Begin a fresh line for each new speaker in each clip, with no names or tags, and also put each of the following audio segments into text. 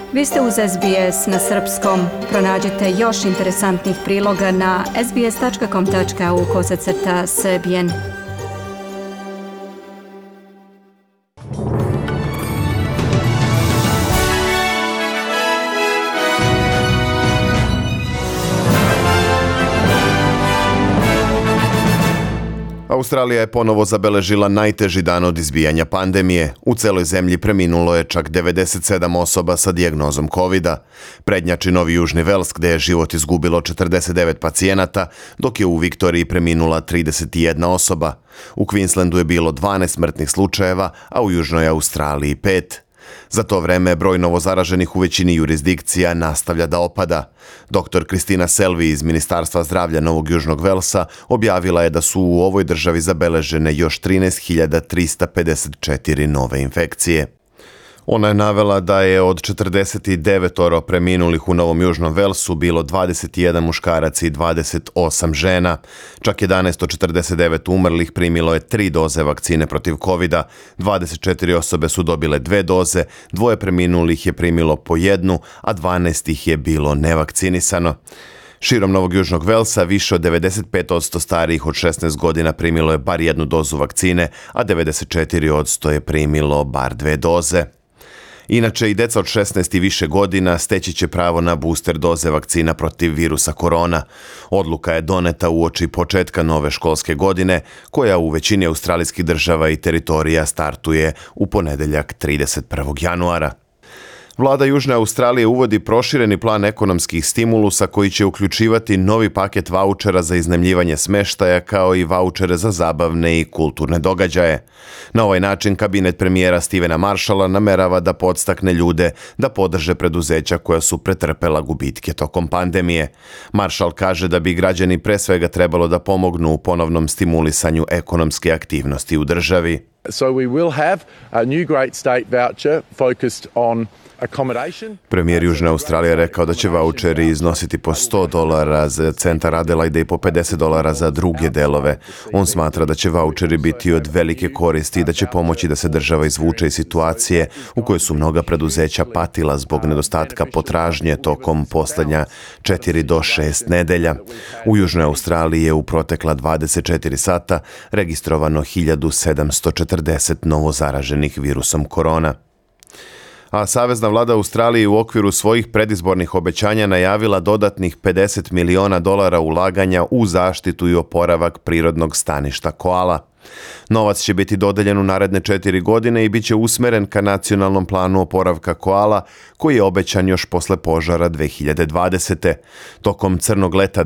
Vi ste uz SBS na srpskom. Pronađite još interesantnih priloga na sbs.com.au/srbijen.
Australija je ponovo zabeležila najteži dan od izbijanja pandemije. U celoj zemlji preminulo je čak 97 osoba sa dijagnozom COVID-a. Prednjači Novi Južni Vels gde je život izgubilo 49 pacijenata, dok je u Viktoriji preminula 31 osoba. U Queenslandu je bilo 12 smrtnih slučajeva, a u Južnoj Australiji 5. Za to vreme broj novozaraženih u većini jurisdikcija nastavlja da opada. Dr. Kristina Selvi iz Ministarstva zdravlja Novog Južnog Velsa objavila je da su u ovoj državi zabeležene još 13.354 nove infekcije. Ona je navela da je od 49 preminulih u Novom Južnom Velsu bilo 21 muškarac i 28 žena. Čak 11 od 49 umrlih primilo je 3 doze vakcine protiv COVID-a, 24 osobe su dobile 2 doze, 2 preminulih je primilo po 1, a 12 ih je bilo nevakcinisano. Širom Novog Južnog Velsa više od 95% starijih od 16 godina primilo je bar 1 dozu vakcine, a 94% je primilo bar 2 doze. Inače, i deca od 16 i više godina steći će pravo na booster doze vakcina protiv virusa korona. Odluka je doneta uoči početka nove školske godine, koja u većini australijskih država i teritorija startuje u ponedeljak 31. januara. Vlada Južne Australije uvodi prošireni plan ekonomskih stimulusa koji će uključivati novi paket vaučera za iznajmljivanje smeštaja kao i vaučere za zabavne i kulturne događaje. Na ovaj način kabinet premijera Stevena Marshalla namerava da podstakne ljude da podrže preduzeća koja su pretrpela gubitke tokom pandemije. Marshall kaže da bi građani pre svega trebalo da pomognu u ponovnom stimulisanju ekonomske aktivnosti u državi.
So we will have a new great state voucher focused on accommodation.
Premijer Južne Australije rekao da će vaučeri iznositi po $100 za centar Adelaide i po $50 za druge delove. On smatra da će vaučeri biti od velike koristi i da će pomoći da se država izvuče iz situacije u kojoj su mnoga preduzeća patila zbog nedostatka potražnje tokom poslednja 4 do 6 nedelja. U Južnoj Australiji je u protekla 24 sata registrovano 1740 novozaraženih virusom korona. A Savezna vlada Australije u okviru svojih predizbornih obećanja najavila dodatnih $50 miliona ulaganja u zaštitu i oporavak prirodnog staništa koala. Novac će biti dodeljen u naredne 4 godine i bit će usmeren ka nacionalnom planu oporavka koala koji je obećan još posle požara 2020. Tokom crnog leta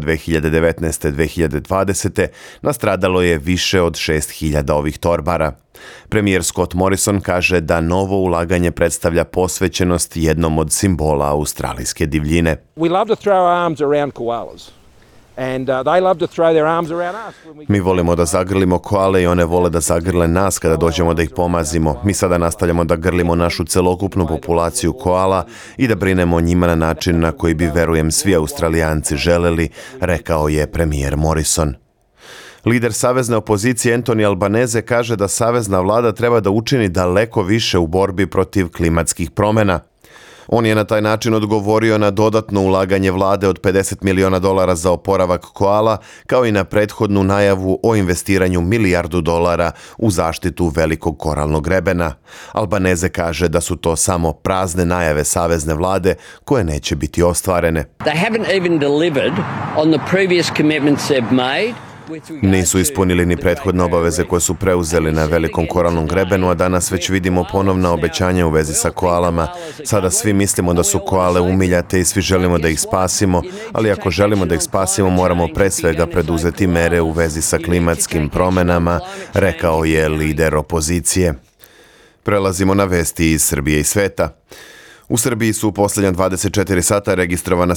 2019-2020. nastradalo je više od 6.000 ovih torbara. Premijer Scott Morrison kaže da novo ulaganje predstavlja posvećenost jednom od simbola australijske divljine.
We love to throw our arms around koalas. And they love to throw their arms around us.
Mi volimo da zagrlimo koale i one vole da zagrle nas kada dođemo da ih pomazimo. Mi sada nastavljamo da grlimo našu celokupnu populaciju koala i da brinemo o njima na način na koji bi, verujem, svi Australijanci želeli, rekao je premijer Morrison. Lider savezne opozicije Anthony Albanese kaže da savezna vlada treba da učini daleko više u borbi protiv klimatskih promjena. On je na taj način odgovorio na dodatno ulaganje vlade od $50 miliona za oporavak koala, kao i na prethodnu najavu o investiranju $1 milijardu u zaštitu velikog koralnog grebena. Albanese kaže da su to samo prazne najave savezne vlade koje neće biti ostvarene.
They haven't even delivered on the previous commitments they've made.
Nisu ispunili ni prethodne obaveze koje su preuzeli na velikom koralnom grebenu, a danas već vidimo ponovna obećanja u vezi sa koalama. Sada svi mislimo da su koale umiljate i svi želimo da ih spasimo, ali ako želimo da ih spasimo, moramo pre svega preduzeti mere u vezi sa klimatskim promenama, rekao je lider opozicije. Prelazimo na vesti iz Srbije i sveta. U Srbiji su u posljednja 24 sata registrovana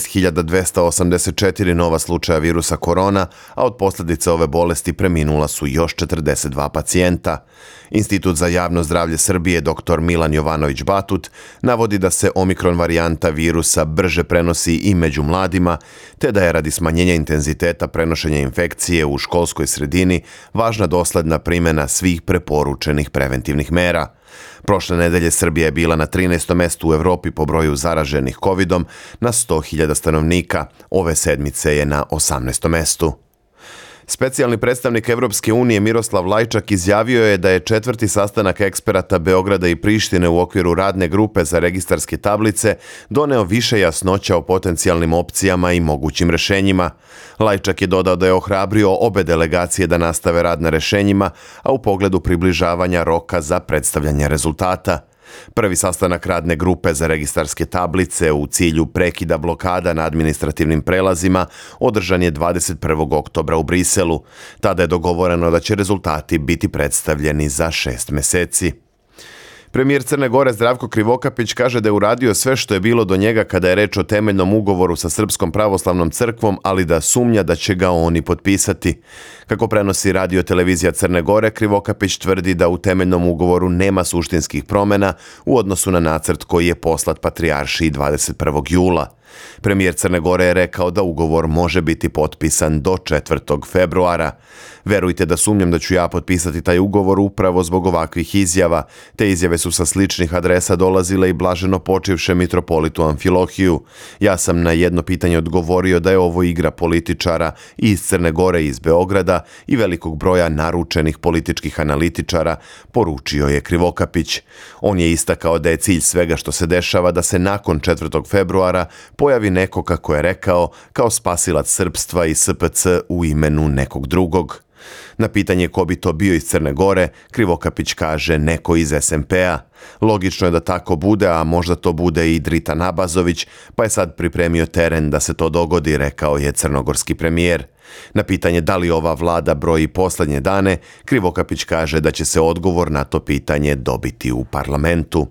17.284 nova slučaja virusa korona, a od posljedica ove bolesti preminula su još 42 pacijenta. Institut za javno zdravlje Srbije dr. Milan Jovanović Batut navodi da se omikron varijanta virusa brže prenosi i među mladima, te da je radi smanjenja intenziteta prenošenja infekcije u školskoj sredini važna dosledna primjena svih preporučenih preventivnih mera. Prošle nedelje Srbija je bila na 13. mestu u Evropi po broju zaraženih covidom na 100.000 stanovnika. Ove sedmice je na 18. mestu. Specijalni predstavnik Evropske unije Miroslav Lajčak izjavio je da je 4. sastanak eksperata Beograda i Prištine u okviru radne grupe za registarske tablice doneo više jasnoća o potencijalnim opcijama i mogućim rešenjima. Lajčak je dodao da je ohrabrio obe delegacije da nastave rad na rešenjima, a u pogledu približavanja roka za predstavljanje rezultata. Prvi sastanak radne grupe za registarske tablice u cilju prekida blokada na administrativnim prelazima održan je 21. oktobra u Briselu. Tada je dogovoreno da će rezultati biti predstavljeni za 6 meseci. Premijer Crne Gore Zdravko Krivokapić kaže da je uradio sve što je bilo do njega kada je reč o temeljnom ugovoru sa Srpskom pravoslavnom crkvom, ali da sumnja da će ga oni potpisati. Kako prenosi radio televizija Crne Gore, Krivokapić tvrdi da u temeljnom ugovoru nema suštinskih promjena u odnosu na nacrt koji je poslat Patrijaršiji 21. jula. Premijer Crne Gore je rekao da ugovor može biti potpisan do 4. februara. Verujte da sumnjam da ću ja potpisati taj ugovor upravo zbog ovakvih izjava. Te izjave su sa sličnih adresa dolazile i blaženo počivše mitropolitu Amfilohiju. Ja sam na jedno pitanje odgovorio da je ovo igra političara iz Crne Gore i iz Beograda i velikog broja naručenih političkih analitičara, poručio je Krivokapić. On je istakao da je cilj svega što se dešava da se nakon 4. februara pojavi neko, kako je rekao, kao spasilac srpstva i SPC u imenu nekog drugog. Na pitanje ko bi to bio iz Crne Gore, Krivokapić kaže neko iz SMP-a. Logično je da tako bude, a možda to bude i Dritan Abazović, pa je sad pripremio teren da se to dogodi, rekao je crnogorski premijer. Na pitanje da li ova vlada broji posljednje dane, Krivokapić kaže da će se odgovor na to pitanje dobiti u parlamentu.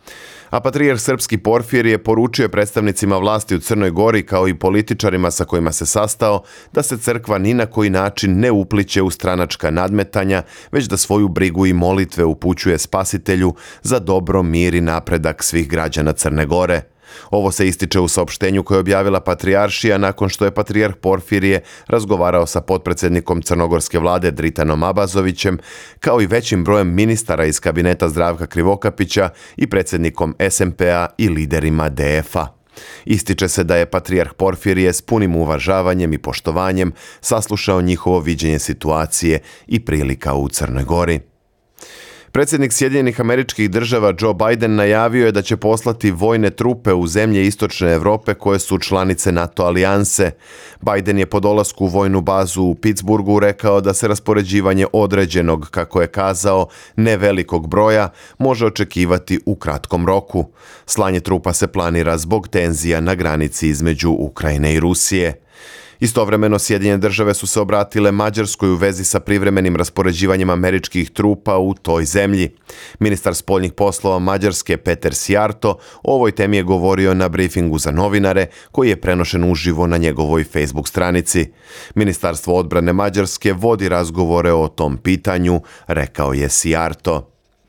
A patrijarh srpski Porfirije poručio predstavnicima vlasti u Crnoj Gori kao i političarima sa kojima se sastao da se crkva ni na koji način ne upliće u stranačka nadmetanja, već da svoju brigu i molitve upućuje Spasitelju za dobro, mir i napredak svih građana Crne Gore. Ovo se ističe u saopštenju koje je objavila Patrijaršija nakon što je patrijarh Porfirije razgovarao sa potpredsjednikom crnogorske vlade Dritanom Abazovićem, kao i većim brojem ministara iz kabineta Zdravka Krivokapića i predsjednikom SMP-a i liderima DF-a. Ističe se da je patrijarh Porfirije s punim uvažavanjem i poštovanjem saslušao njihovo viđenje situacije i prilika u Crnoj Gori. Predsjednik Sjedinjenih Američkih Država Joe Biden najavio je da će poslati vojne trupe u zemlje istočne Europe koje su članice NATO alijanse. Biden je po dolasku u vojnu bazu u Pittsburghu rekao da se raspoređivanje određenog, kako je kazao, nevelikog broja može očekivati u kratkom roku. Slanje trupa se planira zbog tenzija na granici između Ukrajine i Rusije. Istovremeno Sjedinjene Države su se obratile Mađarskoj u vezi sa privremenim raspoređivanjem američkih trupa u toj zemlji. Ministar spoljnih poslova Mađarske Peter Sijarto o ovoj temi je govorio na briefingu za novinare koji je prenošen uživo na njegovoj Facebook stranici. Ministarstvo odbrane Mađarske vodi razgovore o tom pitanju, rekao je Sijarto.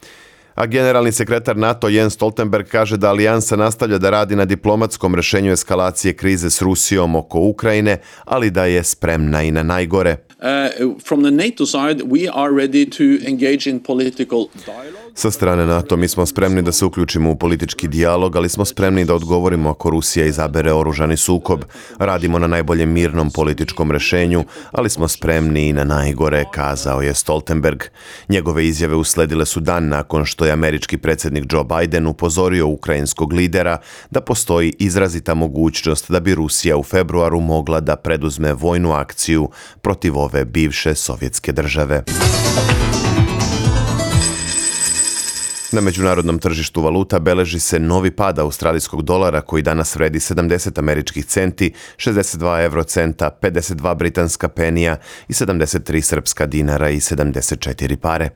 A generalni sekretar NATO Jens Stoltenberg kaže da alijansa nastavlja da radi na diplomatskom rešenju eskalacije krize s Rusijom oko Ukrajine, ali da je spremna i na najgore.
From the NATO side, we are ready to engage in political dialogue.
Sa strane NATO mi smo spremni da se uključimo u politički dijalog, ali smo spremni da odgovorimo ako Rusija izabere oružani sukob. Radimo na najboljem mirnom političkom rešenju, ali smo spremni i na najgore, kazao je Stoltenberg. Njegove izjave usledile su dan nakon što je američki predsjednik Joe Biden upozorio ukrajinskog lidera da postoji izrazita mogućnost da bi Rusija u februaru mogla da preduzme vojnu akciju protiv ove bivše sovjetske države. Na međunarodnom tržištu valuta beleži se novi pad australijskog dolara koji danas vredi 70 američkih centi, 62 eurocenta, 52 britanska penija i 73 srpska dinara i 74 pare.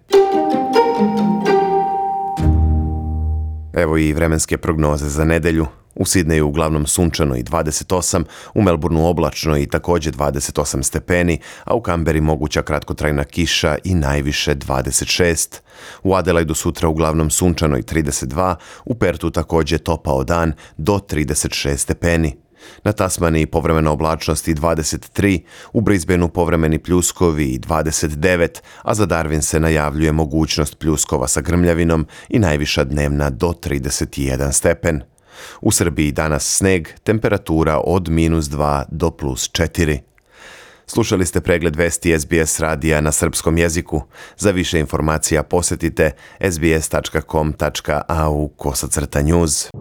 Evo i vremenske prognoze za nedelju. U Sidneju uglavnom sunčano i 28, u Melbourneu oblačno i također 28 stepeni, a u Kamberi moguća kratkotrajna kiša i najviše 26. U Adelaidu sutra uglavnom sunčano i 32, u Pertu također topao dan do 36 stepeni. Na Tasmaniji povremena oblačnost i 23, u Brisbaneu povremeni pljuskovi i 29, a za Darwin se najavljuje mogućnost pljuskova sa grmljavinom i najviša dnevna do 31 stepen. U Srbiji danas sneg, temperatura od -2 do +4. Slušali ste pregled vesti SBS radija na srpskom jeziku. Za više informacija posjetite sbs.com.au/news.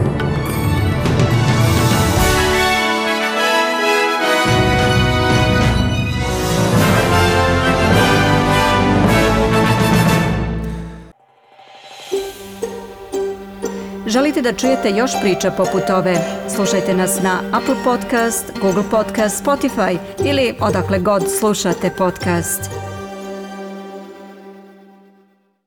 Želite da čujete još priča poput ove? Slušajte nas na Apple Podcast, Google Podcast, Spotify ili odakle god slušate podcast.